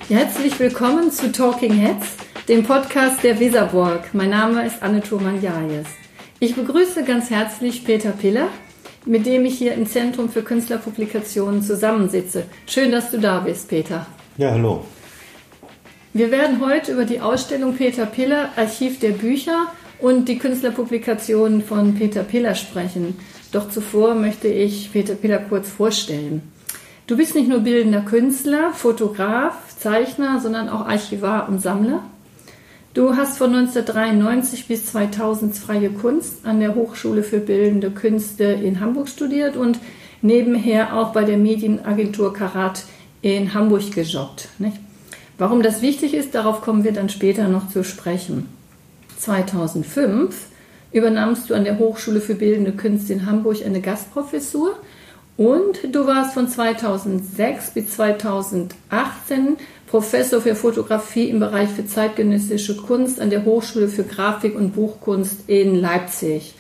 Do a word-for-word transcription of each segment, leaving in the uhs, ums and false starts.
Ja, herzlich willkommen zu Talking Heads, dem Podcast der Weserburg. Mein Name ist Anne Thurmann-Jajes. Ich begrüße ganz herzlich Peter Piller, mit dem ich hier im Zentrum für Künstlerpublikationen zusammensitze. Schön, dass du da bist, Peter. Ja, hallo. Wir werden heute über die Ausstellung Peter Piller, Archiv der Bücher und die Künstlerpublikationen von Peter Piller sprechen. Doch zuvor möchte ich Peter Piller kurz vorstellen. Du bist nicht nur bildender Künstler, Fotograf, Zeichner, sondern auch Archivar und Sammler. Du hast von neunzehnhundertdreiundneunzig bis zweitausend freie Kunst an der Hochschule für Bildende Künste in Hamburg studiert und nebenher auch bei der Medienagentur Karat in Hamburg gejobbt. Nicht? Warum das wichtig ist, darauf kommen wir dann später noch zu sprechen. zweitausendfünf übernahmst du an der Hochschule für Bildende Künste in Hamburg eine Gastprofessur. Und du warst von zweitausendsechs bis zweitausendachtzehn Professor für Fotografie im Bereich für zeitgenössische Kunst an der Hochschule für Grafik und Buchkunst in Leipzig.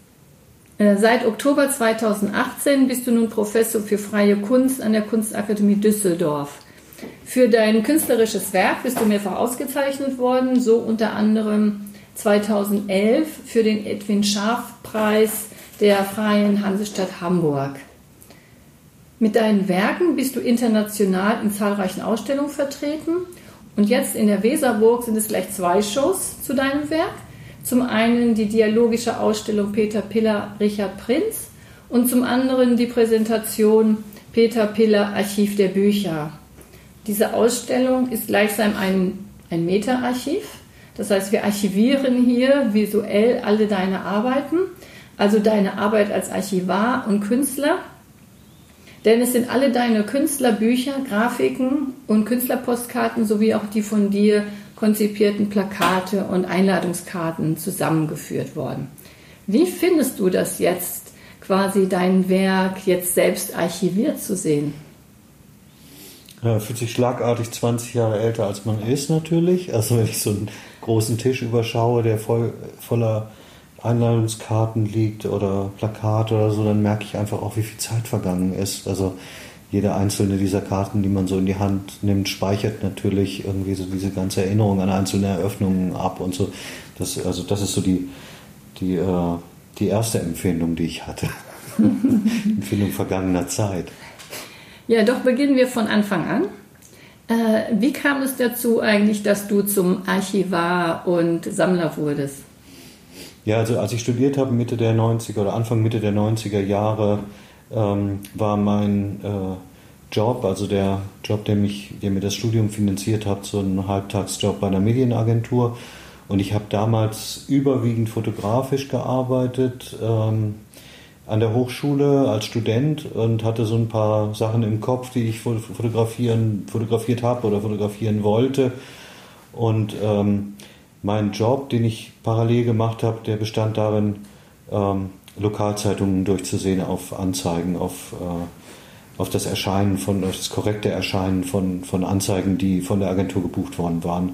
Seit Oktober zweitausendachtzehn bist du nun Professor für freie Kunst an der Kunstakademie Düsseldorf. Für dein künstlerisches Werk bist du mehrfach ausgezeichnet worden, so unter anderem zweitausendelf für den Edwin-Scharf-Preis der Freien Hansestadt Hamburg. Mit deinen Werken bist du international in zahlreichen Ausstellungen vertreten und jetzt in der Weserburg sind es gleich zwei Shows zu deinem Werk. Zum einen die dialogische Ausstellung Peter Piller, Richard Prinz und zum anderen die Präsentation Peter Piller, Archiv der Bücher. Diese Ausstellung ist gleichsam ein, ein Meta-Archiv, das heißt wir archivieren hier visuell alle deine Arbeiten, also deine Arbeit als Archivar und Künstler. Denn es sind alle deine Künstlerbücher, Grafiken und Künstlerpostkarten sowie auch die von dir konzipierten Plakate und Einladungskarten zusammengeführt worden. Wie findest du das jetzt, quasi dein Werk jetzt selbst archiviert zu sehen? Ja, fühlt sich schlagartig zwanzig Jahre älter als man ist natürlich. Also wenn ich so einen großen Tisch überschaue, der voll, voller Einladungskarten liegt oder Plakate oder so, dann merke ich einfach auch, wie viel Zeit vergangen ist. Also jede einzelne dieser Karten, die man so in die Hand nimmt, speichert natürlich irgendwie so diese ganze Erinnerung an einzelne Eröffnungen ab und so. Das, also das ist so die, die, äh, die erste Empfindung, die ich hatte. Empfindung vergangener Zeit. Ja, doch beginnen wir von Anfang an. Äh, wie kam es dazu eigentlich, dass du zum Archivar und Sammler wurdest? Ja, also als ich studiert habe, Mitte der neunziger oder Anfang Mitte der neunziger Jahre, ähm, war mein äh, Job, also der Job, der, mich, der mir das Studium finanziert hat, so ein Halbtagsjob bei einer Medienagentur. Und ich habe damals überwiegend fotografisch gearbeitet ähm, an der Hochschule als Student und hatte so ein paar Sachen im Kopf, die ich fotografieren, fotografiert habe oder fotografieren wollte. Und ähm, mein Job, den ich parallel gemacht habe, der bestand darin, ähm, Lokalzeitungen durchzusehen auf Anzeigen, auf, äh, auf das Erscheinen von, auf das korrekte Erscheinen von, von Anzeigen, die von der Agentur gebucht worden waren.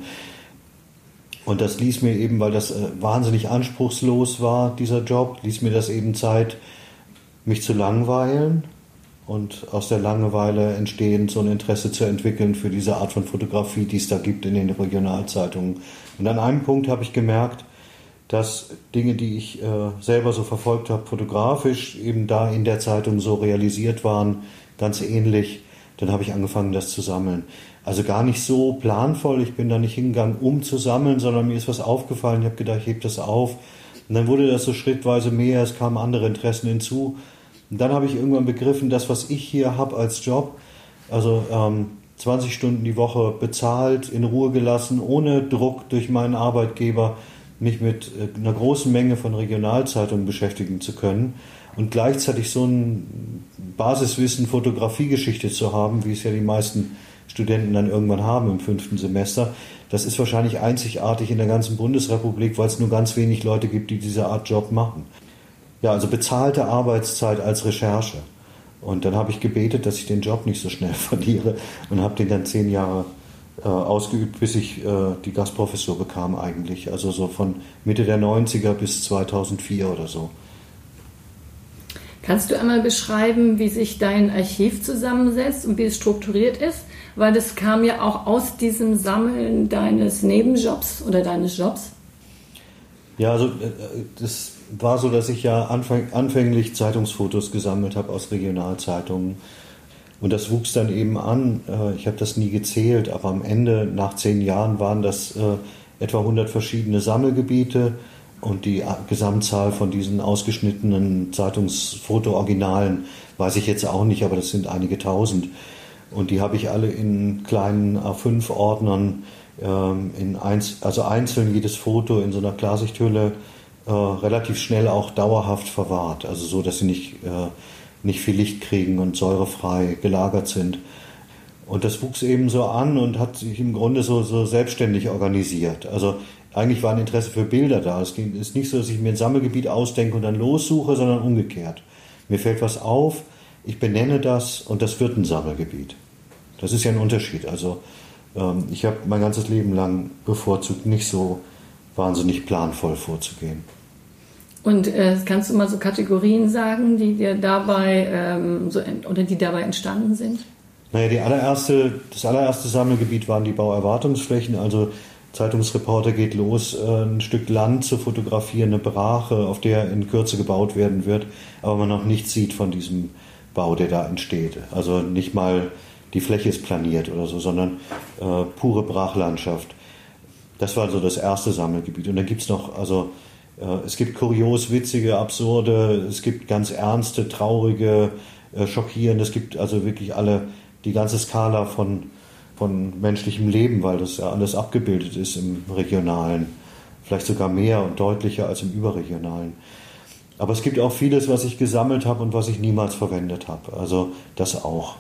Und das ließ mir eben, weil das äh, wahnsinnig anspruchslos war, dieser Job, ließ mir das eben Zeit, mich zu langweilen und aus der Langeweile entstehend so ein Interesse zu entwickeln für diese Art von Fotografie, die es da gibt in den Regionalzeitungen. Und an einem Punkt habe ich gemerkt, dass Dinge, die ich äh, selber so verfolgt habe, fotografisch eben da in der Zeitung so realisiert waren, ganz ähnlich. Dann habe ich angefangen, das zu sammeln. Also gar nicht so planvoll, ich bin da nicht hingegangen, um zu sammeln, sondern mir ist was aufgefallen, ich habe gedacht, ich hebe das auf. Und dann wurde das so schrittweise mehr, es kamen andere Interessen hinzu. Und dann habe ich irgendwann begriffen, das, was ich hier habe als Job, also ähm, zwanzig Stunden die Woche bezahlt, in Ruhe gelassen, ohne Druck durch meinen Arbeitgeber, mich mit einer großen Menge von Regionalzeitungen beschäftigen zu können und gleichzeitig so ein Basiswissen Fotografiegeschichte zu haben, wie es ja die meisten Studenten dann irgendwann haben im fünften Semester. Das ist wahrscheinlich einzigartig in der ganzen Bundesrepublik, weil es nur ganz wenig Leute gibt, die diese Art Job machen. Ja, also bezahlte Arbeitszeit als Recherche. Und dann habe ich gebetet, dass ich den Job nicht so schnell verliere und habe den dann zehn Jahre äh, ausgeübt, bis ich äh, die Gastprofessur bekam eigentlich. Also so von Mitte der neunziger bis zweitausendvier oder so. Kannst du einmal beschreiben, wie sich dein Archiv zusammensetzt und wie es strukturiert ist? Weil das kam ja auch aus diesem Sammeln deines Nebenjobs oder deines Jobs. Ja, also das war so, dass ich ja anfäng, anfänglich Zeitungsfotos gesammelt habe aus Regionalzeitungen. Und das wuchs dann eben an. Ich habe das nie gezählt, aber am Ende, nach zehn Jahren, waren das etwa hundert verschiedene Sammelgebiete. Und die Gesamtzahl von diesen ausgeschnittenen Zeitungsfoto-Originalen weiß ich jetzt auch nicht, aber das sind einige tausend. Und die habe ich alle in kleinen A fünf Ordnern, ähm, in eins, also einzeln jedes Foto in so einer Klarsichthülle, äh, relativ schnell auch dauerhaft verwahrt. Also so, dass sie nicht, äh, nicht viel Licht kriegen und säurefrei gelagert sind. Und das wuchs eben so an und hat sich im Grunde so, so selbstständig organisiert. Also eigentlich war ein Interesse für Bilder da. Es ist nicht so, dass ich mir ein Sammelgebiet ausdenke und dann lossuche, sondern umgekehrt. Mir fällt was auf, ich benenne das und das wird ein Sammelgebiet. Das ist ja ein Unterschied. Also ähm, ich habe mein ganzes Leben lang bevorzugt, nicht so wahnsinnig planvoll vorzugehen. Und äh, kannst du mal so Kategorien sagen, die dir dabei ähm, so, oder die dabei entstanden sind? Naja, die allererste, das allererste Sammelgebiet waren die Bauerwartungsflächen, also Zeitungsreporter geht los, ein Stück Land zu fotografieren, eine Brache, auf der in Kürze gebaut werden wird, aber man noch nichts sieht von diesem Bau, der da entsteht. Also nicht mal die Fläche ist planiert oder so, sondern äh, pure Brachlandschaft. Das war so das erste Sammelgebiet. Und dann gibt es noch, also äh, es gibt kurios, witzige, absurde, es gibt ganz ernste, traurige, äh, schockierende, es gibt also wirklich alle, die ganze Skala von von menschlichem Leben, weil das ja alles abgebildet ist im Regionalen. Vielleicht sogar mehr und deutlicher als im Überregionalen. Aber es gibt auch vieles, was ich gesammelt habe und was ich niemals verwendet habe. Also das auch.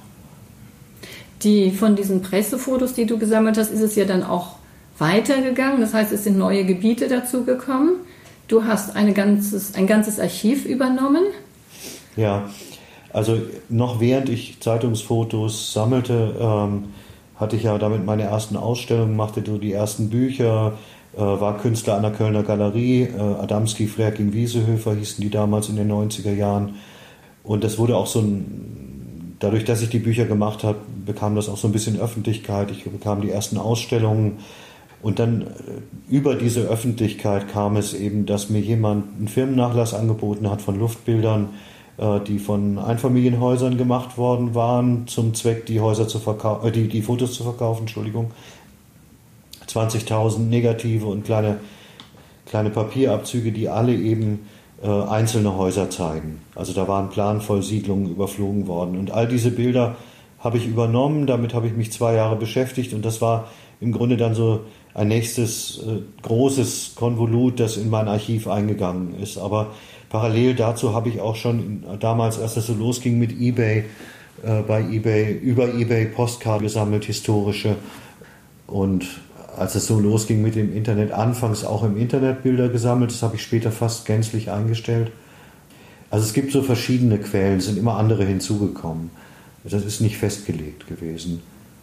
Die, von diesen Pressefotos, die du gesammelt hast, ist es ja dann auch weitergegangen. Das heißt, es sind neue Gebiete dazugekommen. Du hast eine ganzes, ein ganzes Archiv übernommen. Ja, also noch während ich Zeitungsfotos sammelte, ähm, hatte ich ja damit meine ersten Ausstellungen, machte so die ersten Bücher, äh, war Künstler an der Kölner Galerie, äh, Adamski, Frerking, Wiesehöfer hießen die damals in den neunziger Jahren. Und das wurde auch so ein, dadurch, dass ich die Bücher gemacht habe, bekam das auch so ein bisschen Öffentlichkeit. Ich bekam die ersten Ausstellungen. Und dann äh, über diese Öffentlichkeit kam es eben, dass mir jemand einen Firmennachlass angeboten hat von Luftbildern, die von Einfamilienhäusern gemacht worden waren, zum Zweck, die Häuser zu verkaufen, äh, die, die Fotos zu verkaufen, Entschuldigung. zwanzigtausend Negative und kleine, kleine Papierabzüge, die alle eben äh, einzelne Häuser zeigen. Also da waren planvoll Siedlungen überflogen worden. Und all diese Bilder habe ich übernommen, damit habe ich mich zwei Jahre beschäftigt und das war im Grunde dann so ein nächstes äh, großes Konvolut, das in mein Archiv eingegangen ist. Aber parallel dazu habe ich auch schon damals, als das so losging mit eBay, äh, bei eBay, über eBay Postkarten gesammelt, historische. Und als es so losging mit dem Internet, anfangs auch im Internet Bilder gesammelt, das habe ich später fast gänzlich eingestellt. Also es gibt so verschiedene Quellen, es sind immer andere hinzugekommen. Das ist nicht festgelegt gewesen.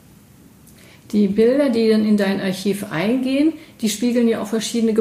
Die Bilder, die dann in dein Archiv eingehen, die spiegeln ja auch verschiedene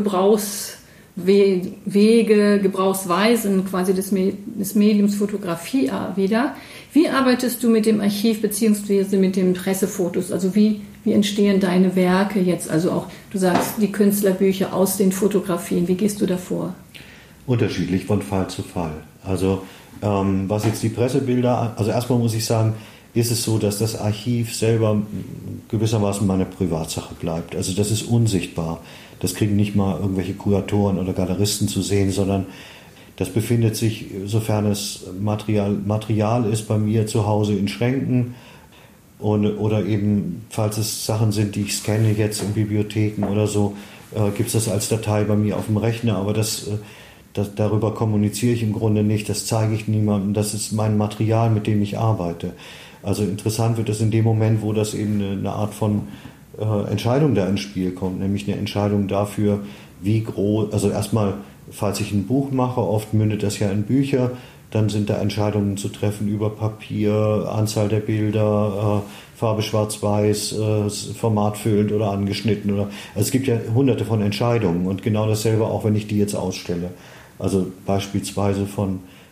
Gebrauchswege, Gebrauchsweisen quasi des, des Mediums Fotografie wieder. Wie arbeitest du mit dem Archiv bzw. mit den Pressefotos? Also wie, wie entstehen deine Werke jetzt? Also auch, du sagst, die Künstlerbücher aus den Fotografien. Wie gehst du davor? Unterschiedlich von Fall zu Fall. Also ähm, was jetzt die Pressebilder, also erstmal muss ich sagen, ist es so, dass das Archiv selber gewissermaßen meine Privatsache bleibt. Also das ist unsichtbar. Das kriegen nicht mal irgendwelche Kuratoren oder Galeristen zu sehen, sondern das befindet sich, sofern es Material, Material ist, bei mir zu Hause in Schränken und, oder eben, falls es Sachen sind, die ich scanne jetzt in Bibliotheken oder so, äh, gibt es das als Datei bei mir auf dem Rechner, aber das, äh, das, darüber kommuniziere ich im Grunde nicht, das zeige ich niemandem, das ist mein Material, mit dem ich arbeite. Also interessant wird es in dem Moment, wo das eben eine Art von äh, Entscheidung da ins Spiel kommt, nämlich eine Entscheidung dafür, wie groß, also erstmal, falls ich ein Buch mache, oft mündet das ja in Bücher, dann sind da Entscheidungen zu treffen über Papier, Anzahl der Bilder, äh, Farbe schwarz-weiß, äh, formatfüllend oder angeschnitten. Oder, also es gibt ja hunderte von Entscheidungen und genau dasselbe auch, wenn ich die jetzt ausstelle. Also beispielsweise von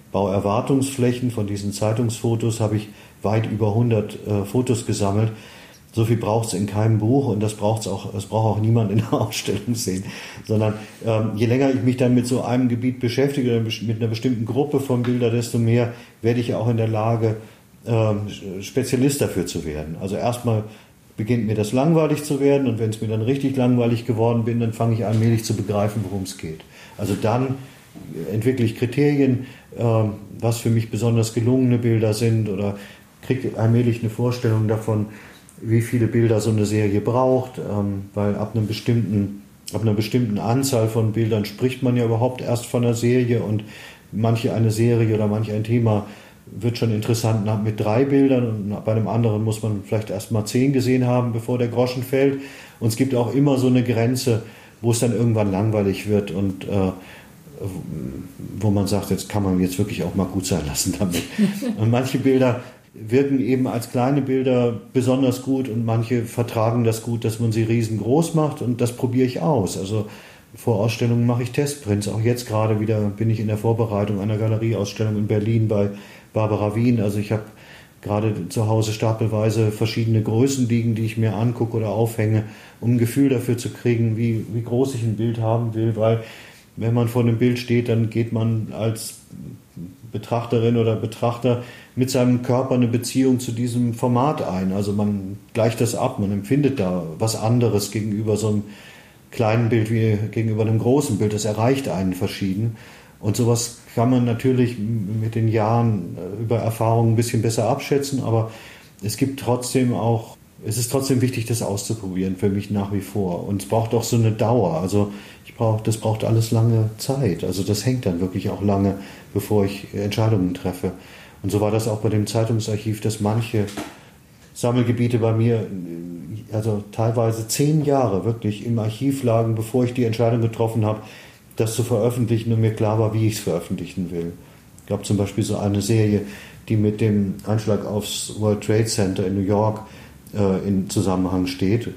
Bauerwartungsflächen, von diesen Zeitungsfotos habe ich weit über hundert äh, Fotos gesammelt. So viel braucht es in keinem Buch und das braucht es auch, das braucht auch niemand in der Ausstellung sehen. Sondern ähm, je länger ich mich dann mit so einem Gebiet beschäftige oder mit einer bestimmten Gruppe von Bildern, desto mehr werde ich auch in der Lage, ähm, Spezialist dafür zu werden. Also erstmal beginnt mir das langweilig zu werden und wenn es mir dann richtig langweilig geworden bin, dann fange ich allmählich zu begreifen, worum es geht. Also dann entwickle ich Kriterien, ähm, was für mich besonders gelungene Bilder sind oder kriege allmählich eine Vorstellung davon, wie viele Bilder so eine Serie braucht, ähm, weil ab einem bestimmten, ab einer bestimmten Anzahl von Bildern spricht man ja überhaupt erst von einer Serie und manche eine Serie oder manch ein Thema wird schon interessant mit drei Bildern und bei einem anderen muss man vielleicht erst mal zehn gesehen haben, bevor der Groschen fällt. Und es gibt auch immer so eine Grenze, wo es dann irgendwann langweilig wird und äh, wo man sagt, jetzt kann man jetzt wirklich auch mal gut sein lassen damit. Und manche Bilder wirken eben als kleine Bilder besonders gut und manche vertragen das gut, dass man sie riesengroß macht und das probiere ich aus. Also vor Ausstellungen mache ich Testprints. Auch jetzt gerade wieder bin ich in der Vorbereitung einer Galerieausstellung in Berlin bei Barbara Wien. Also ich habe gerade zu Hause stapelweise verschiedene Größen liegen, die ich mir angucke oder aufhänge, um ein Gefühl dafür zu kriegen, wie, wie groß ich ein Bild haben will, weil wenn man vor einem Bild steht, dann geht man als Betrachterin oder Betrachter mit seinem Körper eine Beziehung zu diesem Format ein. Also man gleicht das ab, man empfindet da was anderes gegenüber so einem kleinen Bild wie gegenüber einem großen Bild. Das erreicht einen verschieden. Und sowas kann man natürlich mit den Jahren über Erfahrung ein bisschen besser abschätzen, aber es gibt trotzdem auch, es ist trotzdem wichtig, das auszuprobieren, für mich nach wie vor. Und es braucht auch so eine Dauer. Also ich brauche, das braucht alles lange Zeit. Also das hängt dann wirklich auch lange, bevor ich Entscheidungen treffe. Und so war das auch bei dem Zeitungsarchiv, dass manche Sammelgebiete bei mir, also teilweise zehn Jahre wirklich im Archiv lagen, bevor ich die Entscheidung getroffen habe, das zu veröffentlichen und mir klar war, wie ich es veröffentlichen will. Ich glaube zum Beispiel so eine Serie, die mit dem Anschlag aufs World Trade Center in New York äh, in Zusammenhang steht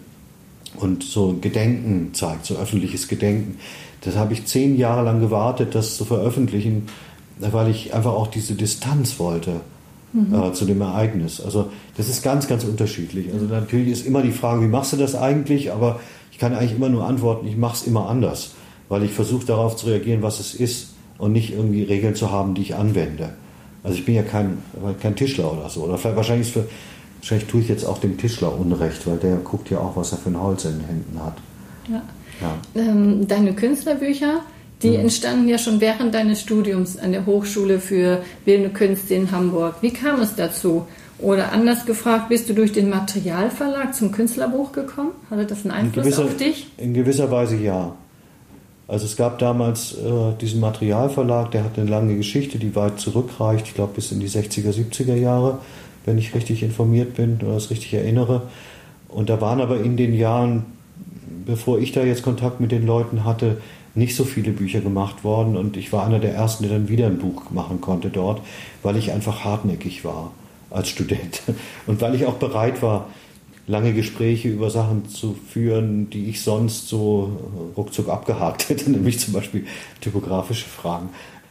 und so Gedenken zeigt, so öffentliches Gedenken. Das habe ich zehn Jahre lang gewartet, das zu veröffentlichen, weil ich einfach auch diese Distanz wollte mhm. äh, zu dem Ereignis. Also das ist ganz, ganz unterschiedlich. Also natürlich ist immer die Frage, wie machst du das eigentlich? Aber ich kann eigentlich immer nur antworten, ich mache es immer anders, weil ich versuche darauf zu reagieren, was es ist und nicht irgendwie Regeln zu haben, die ich anwende. Also ich bin ja kein, kein Tischler oder so. Oder vielleicht wahrscheinlich, ist für, wahrscheinlich tue ich jetzt auch dem Tischler Unrecht, weil der guckt ja auch, was er für ein Holz in den Händen hat. Ja. Ja. Ähm, deine Künstlerbücher, die hm. entstanden ja schon während deines Studiums an der Hochschule für Bildende Künste in Hamburg. Wie kam es dazu? Oder anders gefragt, bist du durch den Materialverlag zum Künstlerbuch gekommen? Hatte das einen Einfluss gewisser, auf dich? In gewisser Weise ja. Also es gab damals äh, diesen Materialverlag, der hat eine lange Geschichte, die weit zurückreicht, ich glaube bis in die sechziger, siebziger Jahre, wenn ich richtig informiert bin oder das richtig erinnere. Und da waren aber in den Jahren, bevor ich da jetzt Kontakt mit den Leuten hatte, nicht so viele Bücher gemacht worden und ich war einer der Ersten, der dann wieder ein Buch machen konnte dort, weil ich einfach hartnäckig war als Student und weil ich auch bereit war, lange Gespräche über Sachen zu führen, die ich sonst so ruckzuck abgehakt hätte, nämlich zum Beispiel typografische Fragen.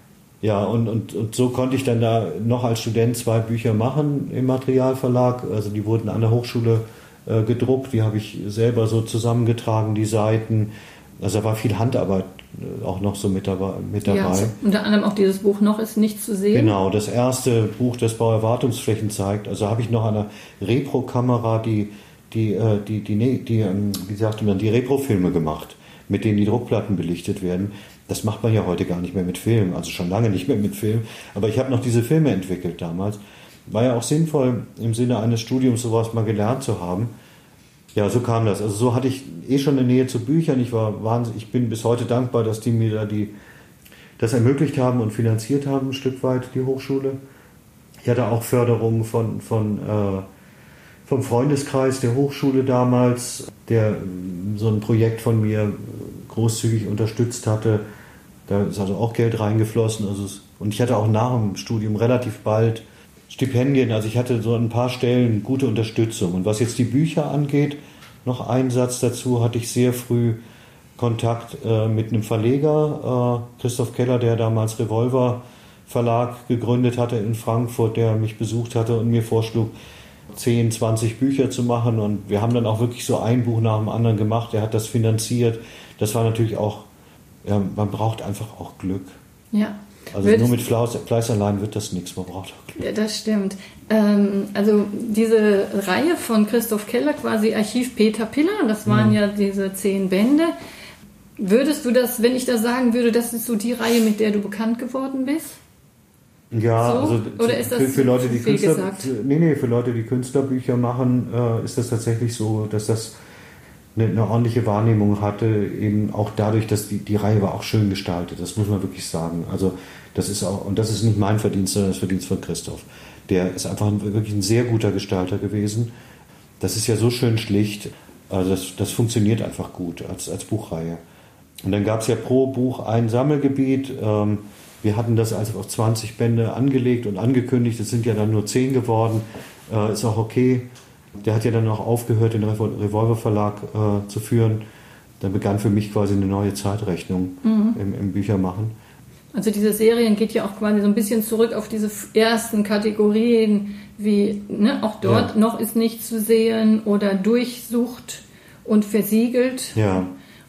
Ja, und, und, und so konnte ich dann da noch als Student zwei Bücher machen im Materialverlag. Also die wurden an der Hochschule äh, gedruckt, die habe ich selber so zusammengetragen, die Seiten. Also da war viel Handarbeit äh, auch noch so mit dabei. Mit dabei. Ja, unter anderem auch dieses Buch Noch ist nicht zu sehen. Genau, das erste Buch, das Bauerwartungsflächen zeigt. Also habe ich noch eine Repro-Kamera, die die, die, die, die, die, wie sagte man, die Repro-Filme gemacht, mit denen die Druckplatten belichtet werden. Das macht man ja heute gar nicht mehr mit Film, also schon lange nicht mehr mit Film. Aber ich habe noch diese Filme entwickelt damals. War ja auch sinnvoll, im Sinne eines Studiums sowas mal gelernt zu haben. Ja, so kam das. Also so hatte ich eh schon eine Nähe zu Büchern. Ich war wahnsinnig, ich bin bis heute dankbar, dass die mir da die, das ermöglicht haben und finanziert haben, ein Stück weit, die Hochschule. Ich hatte auch Förderung von, von äh, vom Freundeskreis der Hochschule damals, der so ein Projekt von mir großzügig unterstützt hatte. Da ist also auch Geld reingeflossen. Also es, und ich hatte auch nach dem Studium relativ bald Stipendien. Also ich hatte so an ein paar Stellen gute Unterstützung. Und was jetzt die Bücher angeht, noch ein Satz dazu, hatte ich sehr früh Kontakt äh, mit einem Verleger, äh, Christoph Keller, der damals Revolver Verlag gegründet hatte in Frankfurt, der mich besucht hatte und mir vorschlug, zehn, zwanzig Bücher zu machen. Und wir haben dann auch wirklich so ein Buch nach dem anderen gemacht. Er hat das finanziert. Das war natürlich auch, ja, man braucht einfach auch Glück. Ja. Also Würdest nur mit Fleiß, Fleiß allein wird das nichts, man braucht auch Glück. Ja, das stimmt. Ähm, also diese Reihe von Christoph Keller, quasi Archiv Peter Piller, das waren mhm. ja diese zehn Bände. Würdest du das, wenn ich da sagen würde, das ist so die Reihe, mit der du bekannt geworden bist? Ja, so? also Oder ist das für, für Leute, die Künstler, gesagt? Nee, nee, für Leute, die Künstlerbücher machen, äh, ist das tatsächlich so, dass das eine, eine ordentliche Wahrnehmung hatte, eben auch dadurch, dass die, die Reihe war auch schön gestaltet, das muss man wirklich sagen. Also das ist auch, und das ist nicht mein Verdienst, sondern das Verdienst von Christoph. Der ist einfach ein, wirklich ein sehr guter Gestalter gewesen. Das ist ja so schön schlicht, also das, das funktioniert einfach gut als, als Buchreihe. Und dann gab es ja pro Buch ein Sammelgebiet. Ähm, wir hatten das also auf zwanzig Bände angelegt und angekündigt. Es sind ja dann nur zehn geworden. Äh, ist auch okay. Der hat ja dann auch aufgehört, den Revolver Verlag äh, zu führen. Dann begann für mich quasi eine neue Zeitrechnung mhm. im, im Büchermachen. Also diese Serien geht ja auch quasi so ein bisschen zurück auf diese ersten Kategorien, wie ne, auch dort ja. noch ist nichts zu sehen oder durchsucht und versiegelt. Ja.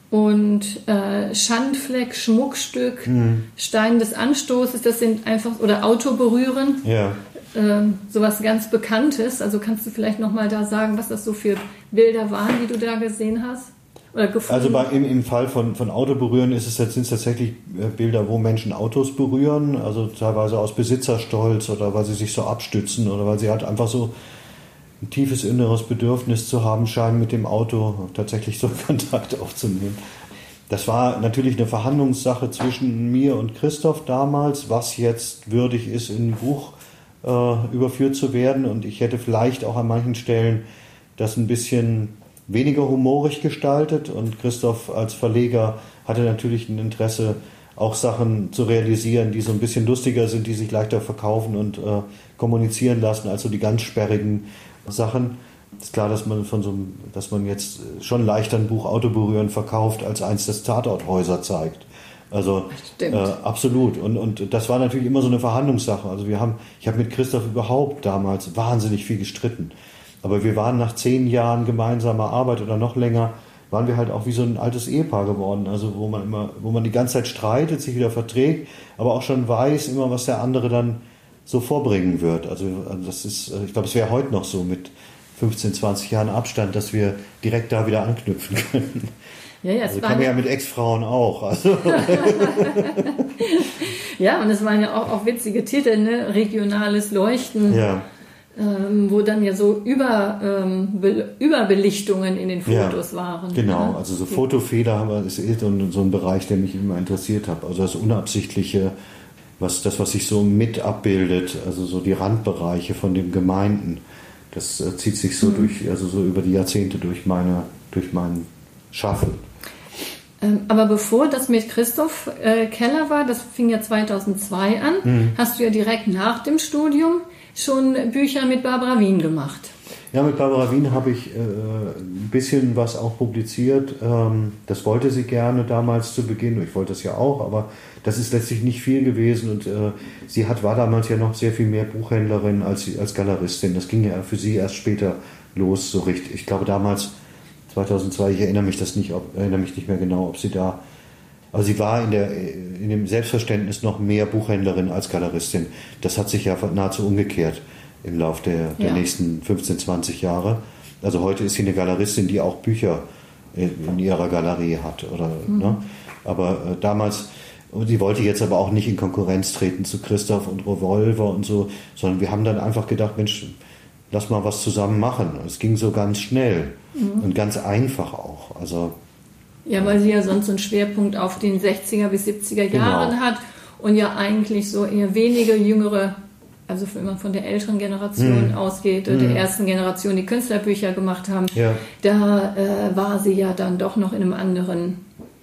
Und äh, Schandfleck, Schmuckstück, mhm. Stein des Anstoßes, das sind einfach, oder Auto berühren, ja. äh, sowas ganz Bekanntes. Also kannst du vielleicht nochmal da sagen, was das so für Bilder waren, die du da gesehen hast? Oder gefunden? Also bei, im, im Fall von, von Auto berühren ist es jetzt, sind es tatsächlich Bilder, wo Menschen Autos berühren, also teilweise aus Besitzerstolz oder weil sie sich so abstützen oder weil sie halt einfach so ein tiefes inneres Bedürfnis zu haben scheinen, mit dem Auto tatsächlich so Kontakt aufzunehmen. Das war natürlich eine Verhandlungssache zwischen mir und Christoph damals, was jetzt würdig ist, in ein Buch äh, überführt zu werden. Und ich hätte vielleicht auch an manchen Stellen das ein bisschen weniger humorig gestaltet. Und Christoph als Verleger hatte natürlich ein Interesse, auch Sachen zu realisieren, die so ein bisschen lustiger sind, die sich leichter verkaufen und äh, kommunizieren lassen, als so die ganz sperrigen Sachen. Es ist klar, dass man von so einem, dass man jetzt schon leichter ein Buch Auto berühren verkauft, als eins, das Tatorthäuser zeigt. Also äh, absolut. Und, und das war natürlich immer so eine Verhandlungssache. Also wir haben, ich habe mit Christoph überhaupt damals wahnsinnig viel gestritten. Aber wir waren nach zehn Jahren gemeinsamer Arbeit oder noch länger, waren wir halt auch wie so ein altes Ehepaar geworden. Also wo man immer, wo man die ganze Zeit streitet, sich wieder verträgt, aber auch schon weiß immer, was der andere dann so vorbringen wird. Also das ist, ich glaube, es wäre heute noch so mit fünfzehn, zwanzig Jahren Abstand, dass wir direkt da wieder anknüpfen können. Ja, ja, es also kann man ja mit Ex-Frauen auch. Also. Ja, und es waren ja auch, auch witzige Titel, ne? Regionales Leuchten, ja. ähm, wo dann ja so über, ähm, Be- Überbelichtungen in den Fotos ja, waren. Genau, ja? also so Fotofehler haben wir, das ist so ein Bereich, der mich immer interessiert hat. Also das Unabsichtliche, was, das, was sich so mit abbildet, also so die Randbereiche von dem Gemeinten, das äh, zieht sich so mhm. durch, also so über die Jahrzehnte durch meine, durch mein Schaffen. Ähm, aber bevor das mit Christoph äh, Keller war, das fing ja zweitausendzwei an, mhm. hast du ja direkt nach dem Studium schon Bücher mit Barbara Wien gemacht. Ja, mit Barbara Wien habe ich äh, ein bisschen was auch publiziert. Ähm, das wollte sie gerne damals zu Beginn. Ich wollte das ja auch, aber das ist letztlich nicht viel gewesen. Und äh, sie hat, war damals ja noch sehr viel mehr Buchhändlerin als, als Galeristin. Das ging ja für sie erst später los, so richtig. Ich glaube damals, zweitausendzwei, ich erinnere mich das nicht, ob, erinnere mich nicht mehr genau, ob sie da... Aber sie war in, der, in dem Selbstverständnis noch mehr Buchhändlerin als Galeristin. Das hat sich ja nahezu umgekehrt im Laufe der, der ja. nächsten fünfzehn, zwanzig Jahre. Also heute ist sie eine Galeristin, die auch Bücher in, in ihrer Galerie hat. Oder, mhm. ne? Aber äh, damals, sie wollte jetzt aber auch nicht in Konkurrenz treten zu Christoph und Revolver und so, sondern wir haben dann einfach gedacht, Mensch, lass mal was zusammen machen. Es ging so ganz schnell mhm. und ganz einfach auch. Also ja, weil sie ja sonst so einen Schwerpunkt auf den sechziger bis siebziger Jahren genau. hat und ja eigentlich so eher wenige jüngere, also wenn man von der älteren Generation mm. ausgeht, oder mm. der ersten Generation, die Künstlerbücher gemacht haben, ja. da äh, war sie ja dann doch noch in einem anderen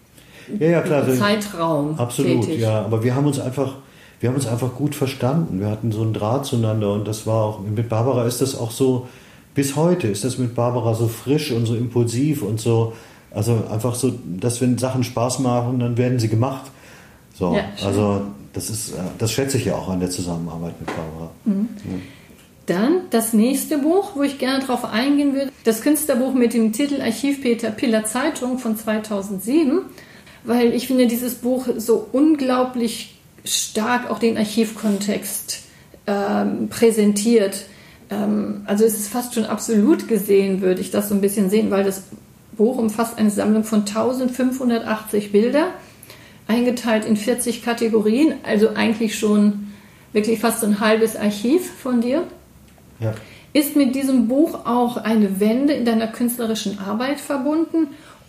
ja, ja, klar, Zeitraum absolut, tätig. Ja, aber wir haben uns einfach, wir haben uns einfach gut verstanden. Wir hatten so einen Draht zueinander und das war auch, mit Barbara ist das auch so, bis heute ist das mit Barbara so frisch und so impulsiv und so. Also einfach so, dass wenn Sachen Spaß machen, dann werden sie gemacht. So, ja, also das ist, das schätze ich ja auch an der Zusammenarbeit mit Barbara. Mhm. Ja. Dann das nächste Buch, wo ich gerne drauf eingehen würde, das Künstlerbuch mit dem Titel Archiv Peter Piller Zeitung von zweitausendsieben, weil ich finde, dieses Buch so unglaublich stark auch den Archivkontext ähm, präsentiert. Ähm, also es ist fast schon absolut gesehen, würde ich das so ein bisschen sehen, weil das Buch umfasst eine Sammlung von eintausendfünfhundertachtzig Bilder, eingeteilt in vierzig Kategorien, also eigentlich schon wirklich fast ein halbes Archiv von dir. Ja. Ist mit diesem Buch auch eine Wende in deiner künstlerischen Arbeit verbunden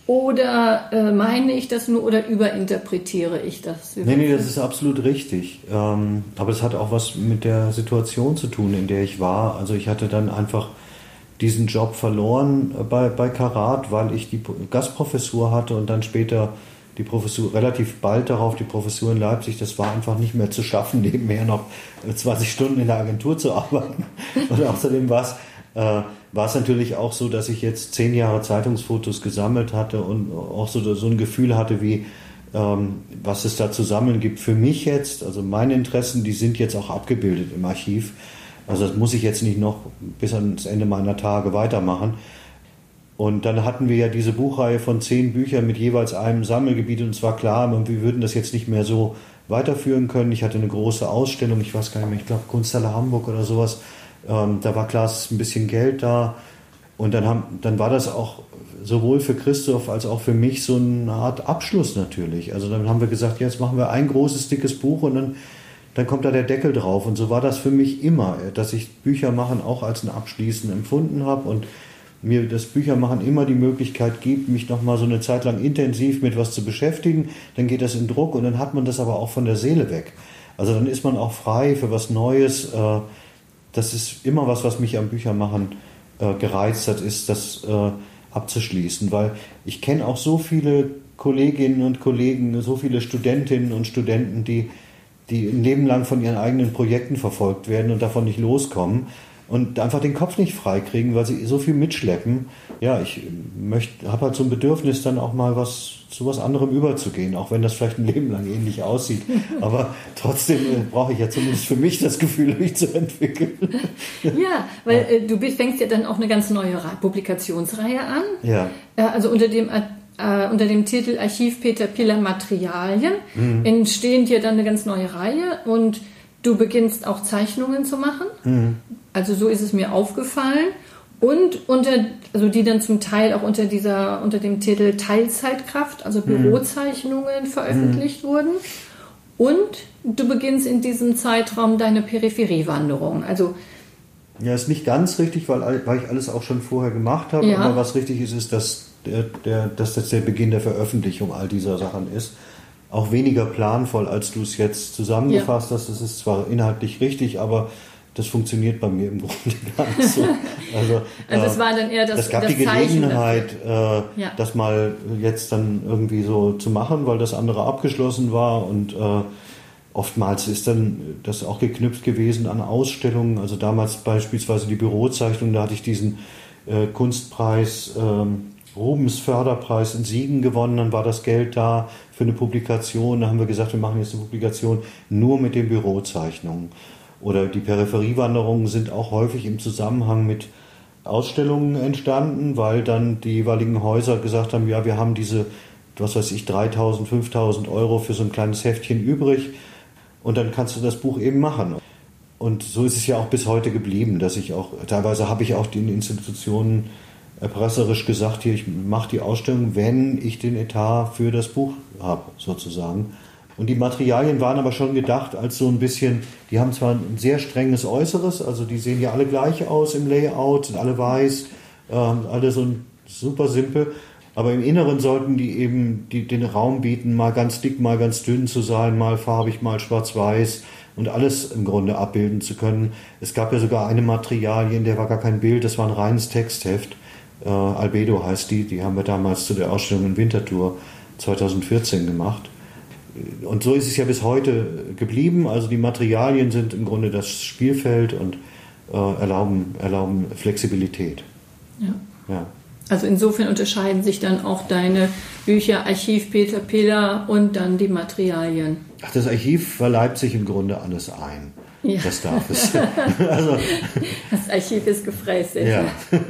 oder äh, meine ich das nur oder überinterpretiere ich das? Nee, nee, das ist absolut richtig. Ähm, aber es hat auch was mit der Situation zu tun, in der ich war. Also ich hatte dann einfach diesen Job verloren bei, bei Karat, weil ich die Gastprofessur hatte und dann später die Professur, relativ bald darauf die Professur in Leipzig. Das war einfach nicht mehr zu schaffen, nebenher noch zwanzig Stunden in der Agentur zu arbeiten. Und außerdem war es, äh, war es natürlich auch so, dass ich jetzt zehn Jahre Zeitungsfotos gesammelt hatte und auch so, so ein Gefühl hatte, wie ähm, was es da zu sammeln gibt für mich jetzt. Also meine Interessen, die sind jetzt auch abgebildet im Archiv. Also das muss ich jetzt nicht noch bis ans Ende meiner Tage weitermachen. Und dann hatten wir ja diese Buchreihe von zehn Büchern mit jeweils einem Sammelgebiet und es war klar, wir würden das jetzt nicht mehr so weiterführen können. Ich hatte eine große Ausstellung, ich weiß gar nicht mehr, ich glaube Kunsthalle Hamburg oder sowas. Ähm, da war klar, es ist ein bisschen Geld da. Und dann, haben, dann war das auch sowohl für Christoph als auch für mich so eine Art Abschluss natürlich. Also dann haben wir gesagt, jetzt machen wir ein großes, dickes Buch und dann, dann kommt da der Deckel drauf. Und so war das für mich immer, dass ich Bücher machen auch als ein Abschließen empfunden habe und mir das Büchermachen immer die Möglichkeit gibt, mich noch mal so eine Zeit lang intensiv mit was zu beschäftigen. Dann geht das in Druck und dann hat man das aber auch von der Seele weg. Also dann ist man auch frei für was Neues. Das ist immer was, was mich am Büchermachen gereizt hat, ist das abzuschließen. Weil ich kenne auch so viele Kolleginnen und Kollegen, so viele Studentinnen und Studenten, die, die ein Leben lang von ihren eigenen Projekten verfolgt werden und davon nicht loskommen. Und einfach den Kopf nicht frei kriegen, weil sie so viel mitschleppen. Ja, ich habe halt so ein Bedürfnis, dann auch mal was zu was anderem überzugehen, auch wenn das vielleicht ein Leben lang ähnlich aussieht. Aber trotzdem äh, brauche ich ja zumindest für mich das Gefühl, mich zu entwickeln. Ja, weil äh, du bist, fängst ja dann auch eine ganz neue Publikationsreihe an. Ja. Äh, also unter dem äh, unter dem Titel Archiv Peter Piller Materialien mhm. entstehen dir dann eine ganz neue Reihe und du beginnst auch Zeichnungen zu machen. Mhm. Also so ist es mir aufgefallen. Und unter, also die dann zum Teil auch unter dieser, unter dem Titel Teilzeitkraft, also Bürozeichnungen veröffentlicht mhm. wurden. Und du beginnst in diesem Zeitraum deine Peripheriewanderung. Also ja, ist nicht ganz richtig, weil, weil ich alles auch schon vorher gemacht habe. Ja. Aber was richtig ist, ist, dass, der, der, dass das der Beginn der Veröffentlichung all dieser Sachen ist. Auch weniger planvoll, als du es jetzt zusammengefasst ja. hast. Das ist zwar inhaltlich richtig, aber das funktioniert bei mir im Grunde gar nicht so. Also, also es war dann eher das, es gab das die Gelegenheit, äh, ja. das mal jetzt dann irgendwie so zu machen, weil das andere abgeschlossen war und äh, oftmals ist dann das auch geknüpft gewesen an Ausstellungen. Also damals beispielsweise die Bürozeichnung, da hatte ich diesen äh, Kunstpreis, äh, Rubens Förderpreis in Siegen gewonnen, dann war das Geld da für eine Publikation. Da haben wir gesagt, wir machen jetzt eine Publikation nur mit den Bürozeichnungen. Oder die Peripheriewanderungen sind auch häufig im Zusammenhang mit Ausstellungen entstanden, weil dann die jeweiligen Häuser gesagt haben, ja, wir haben diese, was weiß ich, dreitausend, fünftausend Euro für so ein kleines Heftchen übrig und dann kannst du das Buch eben machen. Und so ist es ja auch bis heute geblieben, dass ich auch, teilweise habe ich auch den Institutionen erpresserisch gesagt, hier, ich mache die Ausstellung, wenn ich den Etat für das Buch habe, sozusagen. Und die Materialien waren aber schon gedacht als so ein bisschen, die haben zwar ein sehr strenges Äußeres, also die sehen ja alle gleich aus im Layout, sind alle weiß, äh, alle so super simpel, aber im Inneren sollten die eben die, den Raum bieten, mal ganz dick, mal ganz dünn zu sein, mal farbig, mal schwarz-weiß und alles im Grunde abbilden zu können. Es gab ja sogar eine Materialien, der war gar kein Bild, das war ein reines Textheft, äh, Albedo heißt die, die haben wir damals zu der Ausstellung in Winterthur zweitausendvierzehn gemacht. Und so ist es ja bis heute geblieben. Also die Materialien sind im Grunde das Spielfeld und äh, erlauben, erlauben Flexibilität. Ja. Ja. Also insofern unterscheiden sich dann auch deine Bücher Archiv Peter Piller und dann die Materialien. Ach, das Archiv verleibt sich im Grunde alles ein. Ja. Das darf es. Also, das Archiv ist gefräst. Ja.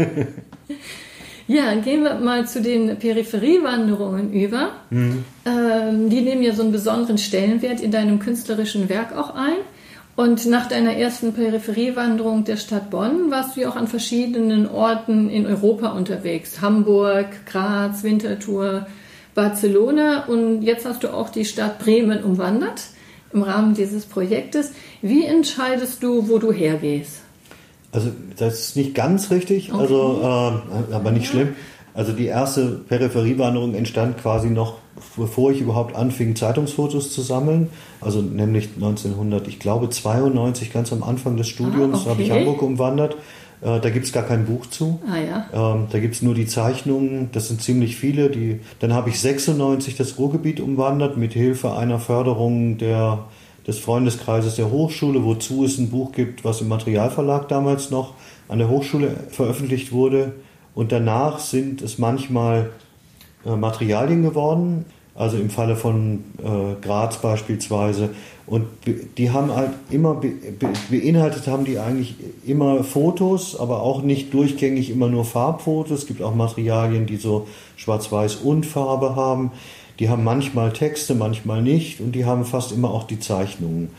Ja, gehen wir mal zu den Peripheriewanderungen über. Mhm. Ähm, die nehmen ja so einen besonderen Stellenwert in deinem künstlerischen Werk auch ein. Und nach deiner ersten Peripheriewanderung der Stadt Bonn warst du ja auch an verschiedenen Orten in Europa unterwegs. Hamburg, Graz, Winterthur, Barcelona. Und jetzt hast du auch die Stadt Bremen umwandert im Rahmen dieses Projektes. Wie entscheidest du, wo du hergehst? Also das ist nicht ganz richtig, okay. also äh, aber nicht schlimm. Also die erste Peripheriewanderung entstand quasi noch, bevor ich überhaupt anfing, Zeitungsfotos zu sammeln. Also nämlich neunzehnhundert, ich glaube zweiundneunzig, ganz am Anfang des Studiums, ah, okay. habe ich Hamburg umwandert. Äh, da gibt es gar kein Buch zu. Ah, ja. ähm, da gibt es nur die Zeichnungen, das sind ziemlich viele. Die, dann habe ich sechsundneunzig das Ruhrgebiet umwandert mit Hilfe einer Förderung der des Freundeskreises der Hochschule, wozu es ein Buch gibt, was im Materialverlag damals noch an der Hochschule veröffentlicht wurde. Und danach sind es manchmal äh, Materialien geworden, also im Falle von äh, Graz beispielsweise. Und die haben halt immer be, be, beinhaltet haben die eigentlich immer Fotos, aber auch nicht durchgängig immer nur Farbfotos. Es gibt auch Materialien, die so Schwarz-Weiß und Farbe haben. Die haben manchmal Texte, manchmal nicht und die haben fast immer auch die Zeichnungen.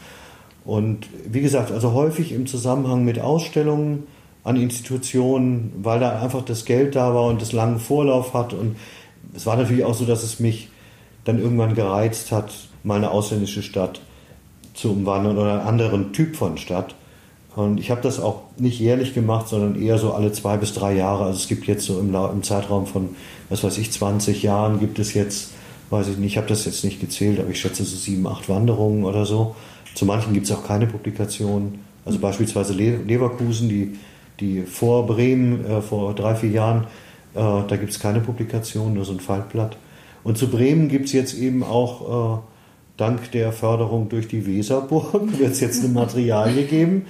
Und wie gesagt, also häufig im Zusammenhang mit Ausstellungen an Institutionen, weil da einfach das Geld da war und das langen Vorlauf hat. Und es war natürlich auch so, dass es mich dann irgendwann gereizt hat, mal eine ausländische Stadt zu umwandern oder einen anderen Typ von Stadt. Und ich habe das auch nicht jährlich gemacht, sondern eher so alle zwei bis drei Jahre. Also es gibt jetzt so im, im Zeitraum von, was weiß ich, zwanzig Jahren gibt es jetzt, weiß ich nicht, ich habe das jetzt nicht gezählt, aber ich schätze so sieben, acht Wanderungen oder so. Zu manchen gibt es auch keine Publikationen. Also beispielsweise Leverkusen, die, die vor Bremen, äh, vor drei, vier Jahren, äh, da gibt es keine Publikation, nur so ein Faltblatt. Und zu Bremen gibt es jetzt eben auch, äh, dank der Förderung durch die Weserburg, wird es jetzt eine Materialie geben.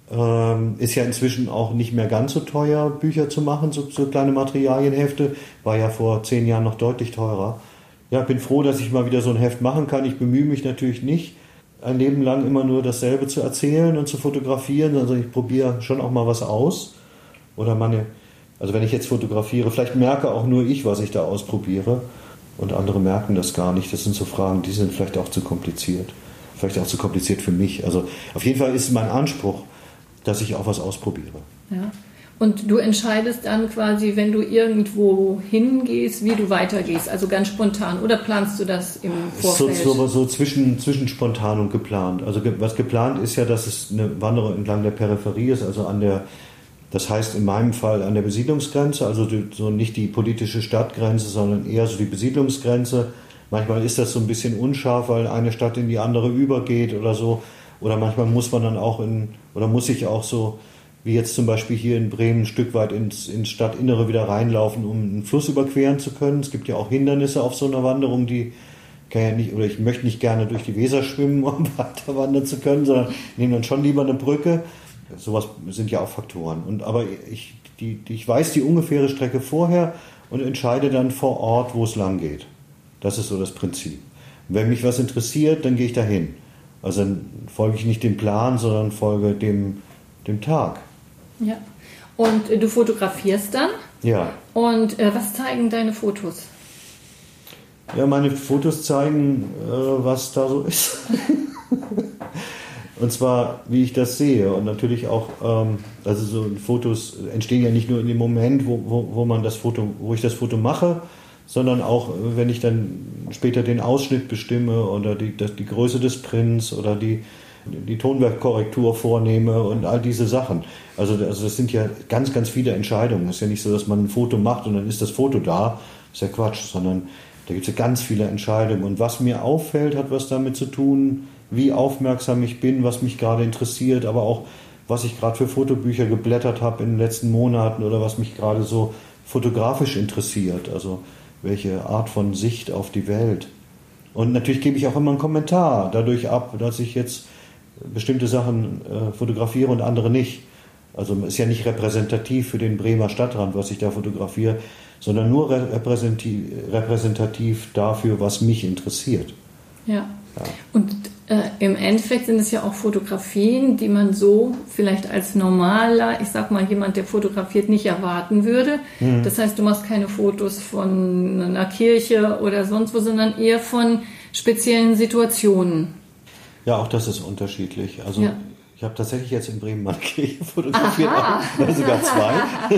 Ähm, ist ja inzwischen auch nicht mehr ganz so teuer, Bücher zu machen, so, so kleine Materialienhefte. War ja vor zehn Jahren noch deutlich teurer. Ja, bin froh, dass ich mal wieder so ein Heft machen kann. Ich bemühe mich natürlich nicht, ein Leben lang immer nur dasselbe zu erzählen und zu fotografieren. Also ich probiere schon auch mal was aus. Oder meine, also wenn ich jetzt fotografiere, vielleicht merke auch nur ich, was ich da ausprobiere. Und andere merken das gar nicht. Das sind so Fragen, die sind vielleicht auch zu kompliziert. Vielleicht auch zu kompliziert für mich. Also auf jeden Fall ist mein Anspruch, dass ich auch was ausprobiere. Ja. Und du entscheidest dann quasi, wenn du irgendwo hingehst, wie du weitergehst, also ganz spontan, oder planst du das im Vorfeld? So, so, so zwischen, zwischen spontan und geplant. Also was geplant ist ja, dass es eine Wanderung entlang der Peripherie ist, also an der, das heißt in meinem Fall an der Besiedlungsgrenze, also so nicht die politische Stadtgrenze, sondern eher so die Besiedlungsgrenze. Manchmal ist das so ein bisschen unscharf, weil eine Stadt in die andere übergeht oder so. Oder manchmal muss man dann auch in, oder muss ich auch so, wie jetzt zum Beispiel hier in Bremen, ein Stück weit ins, ins Stadtinnere wieder reinlaufen, um einen Fluss überqueren zu können. Es gibt ja auch Hindernisse auf so einer Wanderung, die kann ja nicht, oder ich möchte nicht gerne durch die Weser schwimmen, um weiter wandern zu können, sondern nehme dann schon lieber eine Brücke. Sowas sind ja auch Faktoren. Und, aber ich, die, die, ich weiß die ungefähre Strecke vorher und entscheide dann vor Ort, wo es lang geht. Das ist so das Prinzip. Und wenn mich was interessiert, dann gehe ich dahin. Also dann folge ich nicht dem Plan, sondern folge dem, dem Tag. Ja. Und äh, du fotografierst dann? Ja. Und äh, was zeigen deine Fotos? Ja, meine Fotos zeigen, äh, was da so ist. Und zwar, wie ich das sehe. Und natürlich auch, ähm, also so Fotos entstehen ja nicht nur in dem Moment, wo, wo, wo man das Foto, wo ich das Foto mache, sondern auch, wenn ich dann später den Ausschnitt bestimme oder die, das, die Größe des Prints oder die, die Tonwerkkorrektur vornehme und all diese Sachen. Also, also das sind ja ganz, ganz viele Entscheidungen. Es ist ja nicht so, dass man ein Foto macht und dann ist das Foto da. Das ist ja Quatsch, sondern da gibt es ja ganz viele Entscheidungen. Und was mir auffällt, hat was damit zu tun, wie aufmerksam ich bin, was mich gerade interessiert, aber auch, was ich gerade für Fotobücher geblättert habe in den letzten Monaten oder was mich gerade so fotografisch interessiert. Also welche Art von Sicht auf die Welt. Und natürlich gebe ich auch immer einen Kommentar dadurch ab, dass ich jetzt bestimmte Sachen äh, fotografiere und andere nicht. Also ist ja nicht repräsentativ für den Bremer Stadtrand, was ich da fotografiere, sondern nur repräsentativ, repräsentativ dafür, was mich interessiert. Ja. Ja. Und äh, im Endeffekt sind es ja auch Fotografien, die man so vielleicht als normaler, ich sag mal jemand, der fotografiert, nicht erwarten würde. Mhm. Das heißt, du machst keine Fotos von einer Kirche oder sonst wo, sondern eher von speziellen Situationen. Ja, auch das ist unterschiedlich. Also ja. Ich habe tatsächlich jetzt in Bremen mal eine Kirche fotografiert, auch, sogar zwei.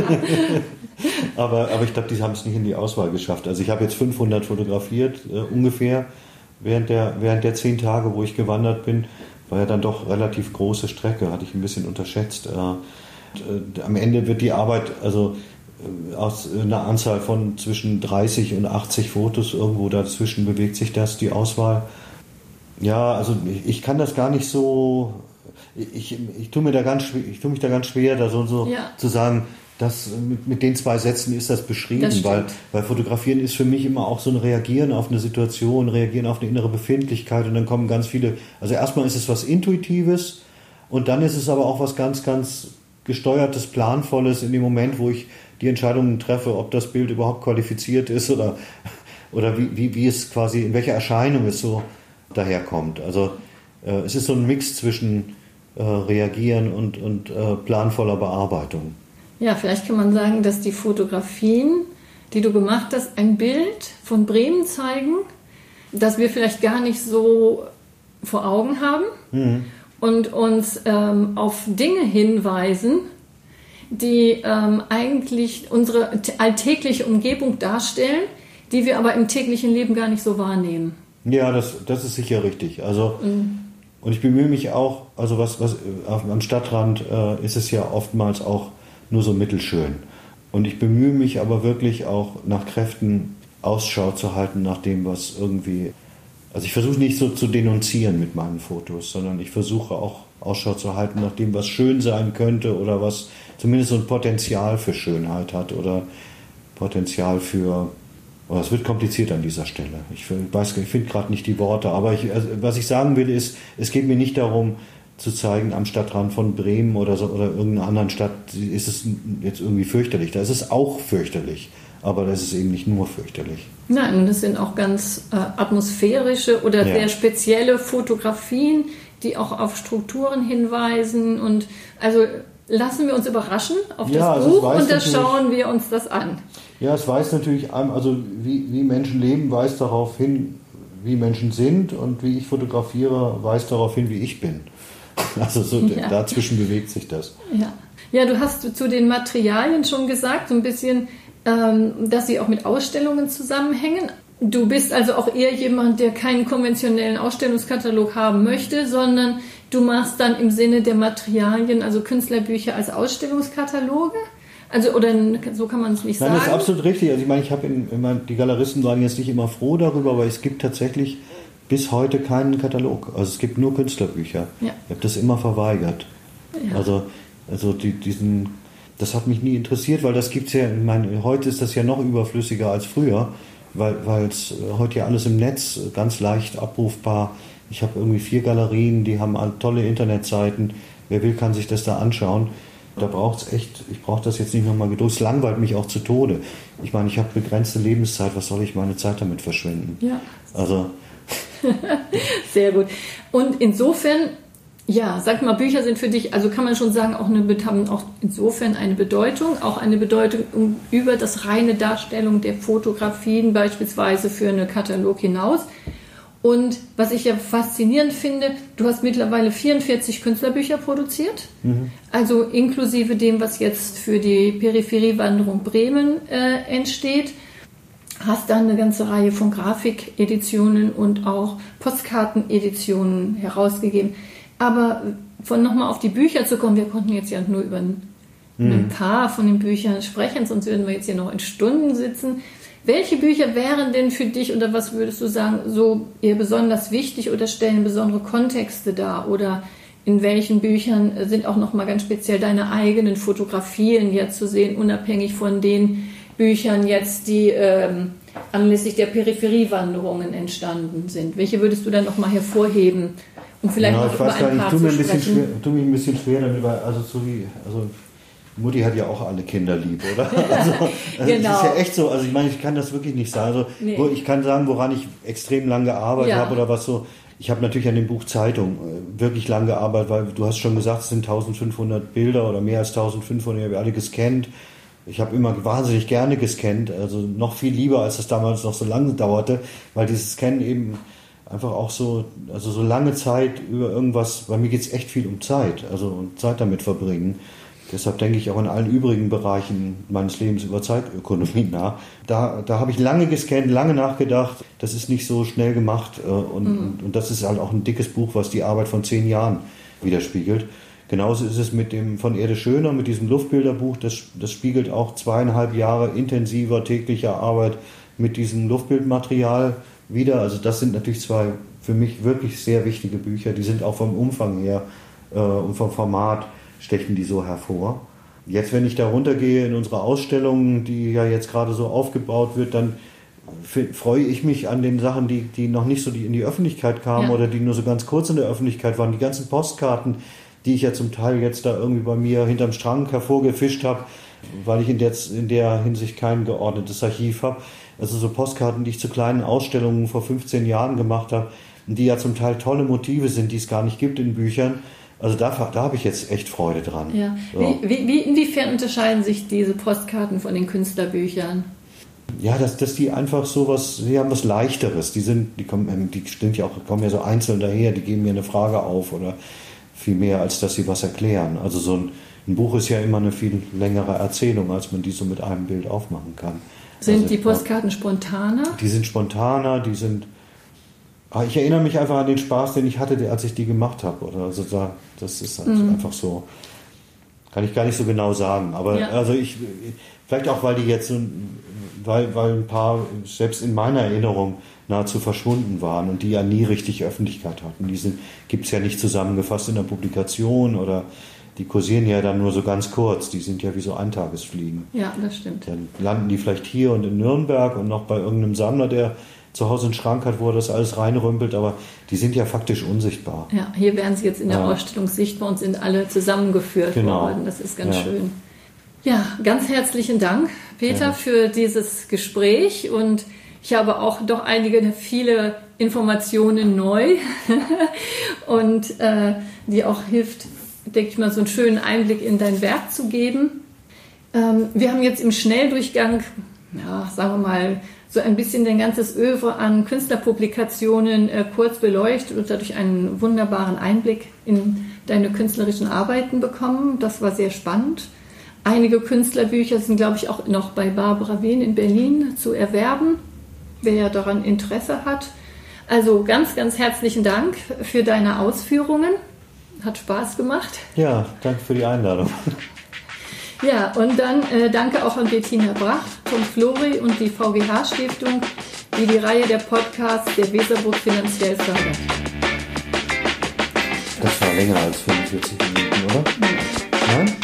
aber, aber ich glaube, die haben es nicht in die Auswahl geschafft. Also ich habe jetzt fünfhundert fotografiert, äh, ungefähr, während der, während der zehn Tage, wo ich gewandert bin. War ja dann doch relativ große Strecke, hatte ich ein bisschen unterschätzt. Äh, und, äh, am Ende wird die Arbeit, also äh, aus einer Anzahl von zwischen dreißig und achtzig Fotos, irgendwo dazwischen bewegt sich das, die Auswahl. Ja, also ich, ich kann das gar nicht so... Ich, ich, tue mir da ganz, ich tue mich da ganz schwer, da so, so ja. zu sagen, dass mit, mit den zwei Sätzen ist das beschrieben, das weil, weil Fotografieren ist für mich immer auch so ein Reagieren auf eine Situation, Reagieren auf eine innere Befindlichkeit und dann kommen ganz viele, also erstmal ist es was Intuitives und dann ist es aber auch was ganz, ganz Gesteuertes, Planvolles in dem Moment, wo ich die Entscheidungen treffe, ob das Bild überhaupt qualifiziert ist oder, oder wie, wie, wie es quasi, in welcher Erscheinung es so daherkommt. Also äh, es ist so ein Mix zwischen Äh, reagieren und, und äh, planvoller Bearbeitung. Ja, vielleicht kann man sagen, dass die Fotografien, die du gemacht hast, ein Bild von Bremen zeigen, das wir vielleicht gar nicht so vor Augen haben mhm. und uns ähm, auf Dinge hinweisen, die ähm, eigentlich unsere alltägliche Umgebung darstellen, die wir aber im täglichen Leben gar nicht so wahrnehmen. Ja, das, das ist sicher richtig. Also mhm. Und ich bemühe mich auch, also was, was am Stadtrand äh, ist es ja oftmals auch nur so mittelschön. Und ich bemühe mich aber wirklich auch nach Kräften Ausschau zu halten nach dem, was irgendwie... Also ich versuche nicht so zu denunzieren mit meinen Fotos, sondern ich versuche auch Ausschau zu halten nach dem, was schön sein könnte oder was zumindest so ein Potenzial für Schönheit hat oder Potenzial für... Es wird kompliziert an dieser Stelle. Ich, weiß, ich finde gerade nicht die Worte, aber ich, also was ich sagen will, ist, es geht mir nicht darum, zu zeigen, am Stadtrand von Bremen oder, so, oder irgendeiner anderen Stadt ist es jetzt irgendwie fürchterlich. Da ist es auch fürchterlich, aber das ist eben nicht nur fürchterlich. Nein, das sind auch ganz äh, atmosphärische oder ja. sehr spezielle Fotografien, die auch auf Strukturen hinweisen. Und also lassen wir uns überraschen auf das ja, Buch also und da schauen wir uns das an. Ja, es weist natürlich an, also wie, wie Menschen leben, weist darauf hin, wie Menschen sind und wie ich fotografiere, weist darauf hin, wie ich bin. Also so ja. dazwischen bewegt sich das. Ja. ja, du hast zu den Materialien schon gesagt, so ein bisschen, ähm, dass sie auch mit Ausstellungen zusammenhängen. Du bist also auch eher jemand, der keinen konventionellen Ausstellungskatalog haben möchte, sondern du machst dann im Sinne der Materialien, also Künstlerbücher als Ausstellungskataloge? Also, oder so kann man es nicht Nein, sagen. Das ist absolut richtig. Also ich meine, ich habe in, in mein, die Galeristen waren jetzt nicht immer froh darüber, aber es gibt tatsächlich bis heute keinen Katalog. Also es gibt nur Künstlerbücher. Ja. Ich habe das immer verweigert. Ja. Also, also die, diesen, das hat mich nie interessiert, weil das gibt's ja, ich meine, heute ist das ja noch überflüssiger als früher, weil es heute ja alles im Netz ganz leicht abrufbar. Ich habe irgendwie vier Galerien, die haben tolle Internetseiten. Wer will, kann sich das da anschauen. Da braucht es echt, ich brauche das jetzt nicht nochmal geduld. Es langweilt mich auch zu Tode. Ich meine, ich habe begrenzte Lebenszeit, was soll ich meine Zeit damit verschwenden? Ja. Also. Sehr gut. Und insofern, ja, sag mal, Bücher sind für dich, also kann man schon sagen, auch eine, haben auch insofern eine Bedeutung, auch eine Bedeutung über das reine Darstellung der Fotografien, beispielsweise für einen Katalog hinaus. Und was ich ja faszinierend finde, du hast mittlerweile vierundvierzig Künstlerbücher produziert, mhm. also inklusive dem, was jetzt für die Peripheriewanderung Bremen äh, entsteht. Hast dann eine ganze Reihe von Grafikeditionen und auch Postkarteneditionen herausgegeben. Aber von nochmal auf die Bücher zu kommen, wir konnten jetzt ja nur über ein, mhm. ein paar von den Büchern sprechen, sonst würden wir jetzt hier noch in Stunden sitzen. Welche Bücher wären denn für dich oder was würdest du sagen, so eher besonders wichtig oder stellen besondere Kontexte dar? Oder in welchen Büchern sind auch nochmal ganz speziell deine eigenen Fotografien jetzt zu sehen, unabhängig von den Büchern jetzt, die ähm, anlässlich der Peripheriewanderungen entstanden sind? Welche würdest du dann nochmal hervorheben? Und vielleicht ja, noch ich über weiß ein gar nicht, paar ich tue mir zu ein bisschen sprechen. schwer, tue mich ein bisschen schwer damit, weil also so wie, also Mutti hat ja auch alle Kinder lieb, oder? Also, also genau. Das ist ja echt so, also ich meine, ich kann das wirklich nicht sagen. Also, nee. Ich kann sagen, woran ich extrem lange gearbeitet ja. habe oder was so Ich habe natürlich an dem Buch Zeitung wirklich lang gearbeitet, weil du hast schon gesagt, es sind eintausendfünfhundert Bilder oder mehr als eintausendfünfhundert, ich habe alle gescannt. Ich habe immer wahnsinnig gerne gescannt, also noch viel lieber, als es damals noch so lange dauerte, weil dieses Scannen eben einfach auch so, also so lange Zeit über irgendwas, bei mir geht es echt viel um Zeit, also um Zeit damit verbringen. Deshalb denke ich auch in allen übrigen Bereichen meines Lebens über Zeitökonomie nach. Da, da habe ich lange gescannt, lange nachgedacht. Das ist nicht so schnell gemacht. Und, mhm. und, und das ist halt auch ein dickes Buch, was die Arbeit von zehn Jahren widerspiegelt. Genauso ist es mit dem von Erde Schöner, mit diesem Luftbilderbuch. Das, das spiegelt auch zweieinhalb Jahre intensiver täglicher Arbeit mit diesem Luftbildmaterial wider. Also das sind natürlich zwei für mich wirklich sehr wichtige Bücher. Die sind auch vom Umfang her äh, und vom Format stechen die so hervor. Jetzt, wenn ich da runtergehe in unsere Ausstellung, die ja jetzt gerade so aufgebaut wird, dann f- freue ich mich an den Sachen, die, die noch nicht so die in die Öffentlichkeit kamen ja. oder die nur so ganz kurz in der Öffentlichkeit waren. Die ganzen Postkarten, die ich ja zum Teil jetzt da irgendwie bei mir hinterm Schrank hervorgefischt habe, weil ich in der, in der Hinsicht kein geordnetes Archiv habe. Also so Postkarten, die ich zu kleinen Ausstellungen vor fünfzehn Jahren gemacht habe, die ja zum Teil tolle Motive sind, die es gar nicht gibt in Büchern. Also da, da habe ich jetzt echt Freude dran. Ja. So. Wie, wie, inwiefern unterscheiden sich diese Postkarten von den Künstlerbüchern? Ja, dass, dass die einfach so was, sie haben was Leichteres. Die sind, die kommen, die sind ja auch, kommen ja so einzeln daher, die geben mir eine Frage auf oder viel mehr, als dass sie was erklären. Also so ein, ein Buch ist ja immer eine viel längere Erzählung, als man die so mit einem Bild aufmachen kann. Sind also, die Postkarten spontaner? Die sind spontaner, die sind. Ich erinnere mich einfach an den Spaß, den ich hatte, als ich die gemacht habe. Oder also da, das ist halt mhm. einfach so. Kann ich gar nicht so genau sagen. Aber ja. also ich, vielleicht auch, weil die jetzt so, weil, weil ein paar selbst in meiner Erinnerung nahezu verschwunden waren und die ja nie richtig Öffentlichkeit hatten. Die gibt es ja nicht zusammengefasst in der Publikation oder die kursieren ja dann nur so ganz kurz. Die sind ja wie so Eintagesfliegen. Ja, das stimmt. Dann landen die vielleicht hier und in Nürnberg und noch bei irgendeinem Sammler, der zu Hause einen Schrank hat, wo er das alles reinrümpelt, aber die sind ja faktisch unsichtbar. Ja, hier werden sie jetzt in der ja. Ausstellung sichtbar und sind alle zusammengeführt genau. worden. Das ist ganz ja. schön. Ja, ganz herzlichen Dank, Peter, ja. für dieses Gespräch und ich habe auch doch einige, viele Informationen neu und äh, die auch hilft, denke ich mal, so einen schönen Einblick in dein Werk zu geben. Ähm, wir haben jetzt im Schnelldurchgang, ja, sagen wir mal, so ein bisschen dein ganzes Œuvre an Künstlerpublikationen äh, kurz beleuchtet und dadurch einen wunderbaren Einblick in deine künstlerischen Arbeiten bekommen. Das war sehr spannend. Einige Künstlerbücher sind, glaube ich, auch noch bei Barbara Wehn in Berlin zu erwerben, wer daran Interesse hat. Also ganz, ganz herzlichen Dank für deine Ausführungen. Hat Spaß gemacht. Ja, danke für die Einladung. Ja, und dann äh, danke auch an Bettina Brach, Tom Flori und die V G H-Stiftung, die die Reihe der Podcasts der Weserburg finanziell fördert. Das war länger als fünfundvierzig Minuten, oder? Nein. Nein?